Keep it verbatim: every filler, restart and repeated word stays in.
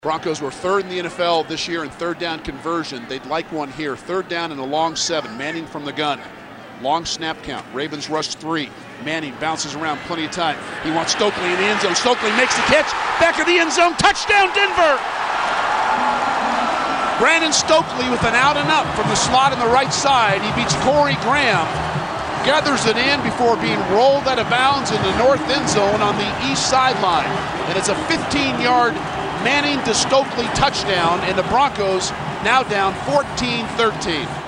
Broncos were third in the N F L this year in third down conversion. They'd like one here. Third down and a long seven. Manning from the gun. Long snap count. Ravens rush three. Manning bounces around plenty of time. He wants Stokely in the end zone. Stokely makes the catch. Back of the end zone. Touchdown, Denver! Brandon Stokely with an out and up from the slot on the right side. He beats Corey Graham. Gathers it in before being rolled out of bounds in the north end zone on the east sideline. And it's a fifteen-yard Manning to Stokely touchdown, and the Broncos now down fourteen thirteen.